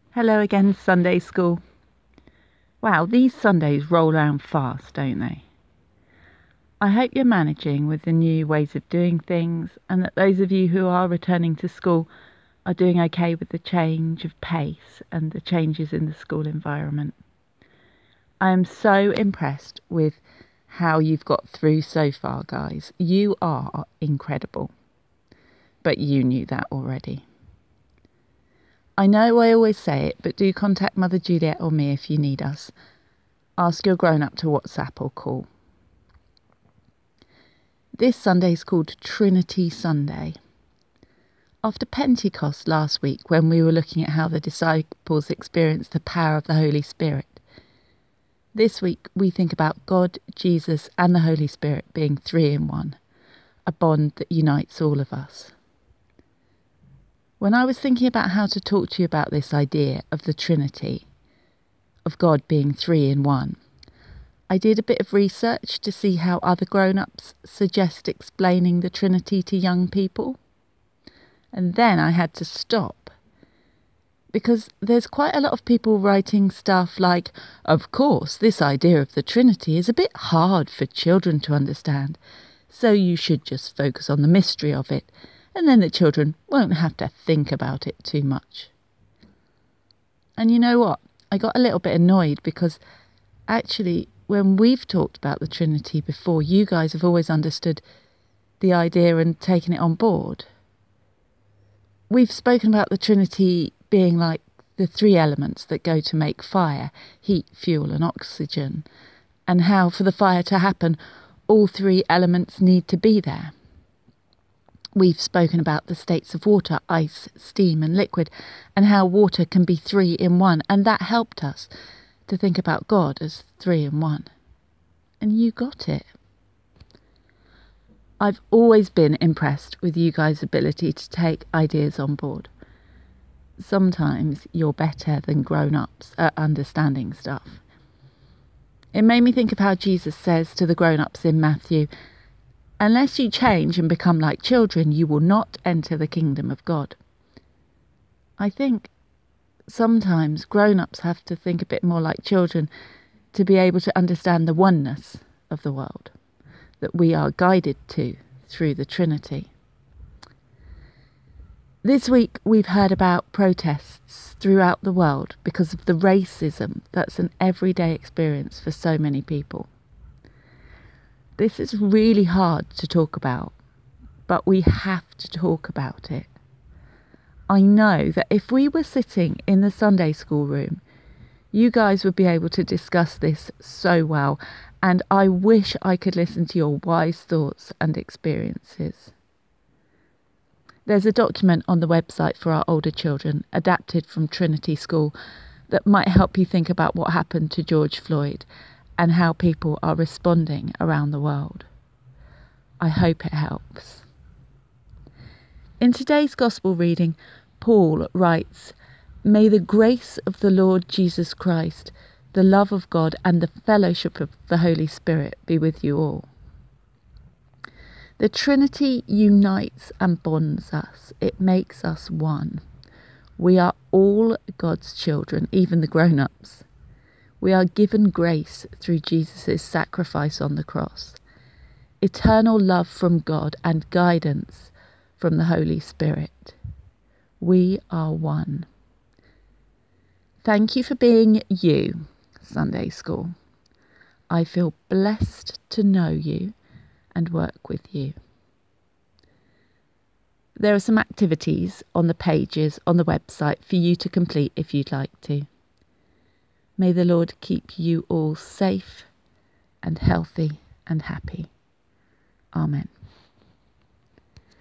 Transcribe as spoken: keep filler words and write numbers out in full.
Hello again, Sunday School. Wow, these Sundays roll around fast, don't they? I hope you're managing with the new ways of doing things, and that those of you who are returning to school are doing okay with the change of pace and the changes in the school environment. I am so impressed with how you've got through so far, guys. You are incredible. But you knew that already. I know I always say it, but do contact Mother Juliet or me if you need us. Ask your grown-up to WhatsApp or call. This Sunday is called Trinity Sunday. After Pentecost last week, when we were looking at how the disciples experienced the power of the Holy Spirit, this week we think about God, Jesus and the Holy Spirit being three in one, a bond that unites all of us. When I was thinking about how to talk to you about this idea of the Trinity, of God being three in one, I did a bit of research to see how other grown-ups suggest explaining the Trinity to young people. And then I had to stop, because there's quite a lot of people writing stuff like, of course, this idea of the Trinity is a bit hard for children to understand, so you should just focus on the mystery of it, and then the children won't have to think about it too much. And you know what? I got a little bit annoyed because actually, when we've talked about the Trinity before, you guys have always understood the idea and taken it on board. We've spoken about the Trinity being like the three elements that go to make fire: heat, fuel and oxygen, and how for the fire to happen, all three elements need to be there. We've spoken about the states of water: ice, steam and liquid, and how water can be three in one, and that helped us to think about God as three in one. And you got it. I've always been impressed with you guys' ability to take ideas on board. Sometimes you're better than grown-ups at understanding stuff. It made me think of how Jesus says to the grown-ups in Matthew, "Unless you change and become like children, you will not enter the kingdom of God." I think sometimes grown-ups have to think a bit more like children to be able to understand the oneness of the world that we are guided to through the Trinity. This week we've heard about protests throughout the world because of the racism that's an everyday experience for so many people. This is really hard to talk about, but we have to talk about it. I know that if we were sitting in the Sunday school room, you guys would be able to discuss this so well, and I wish I could listen to your wise thoughts and experiences. There's a document on the website for our older children, adapted from Trinity School, that might help you think about what happened to George Floyd and how people are responding around the world. I hope it helps. In today's Gospel reading, Paul writes, "May the grace of the Lord Jesus Christ, the love of God and the fellowship of the Holy Spirit be with you all." The Trinity unites and bonds us. It makes us one. We are all God's children, even the grown-ups. We are given grace through Jesus' sacrifice on the cross, eternal love from God and guidance from the Holy Spirit. We are one. Thank you for being you, Sunday School. I feel blessed to know you and work with you. There are some activities on the pages on the website for you to complete if you'd like to. May the Lord keep you all safe and healthy and happy. Amen.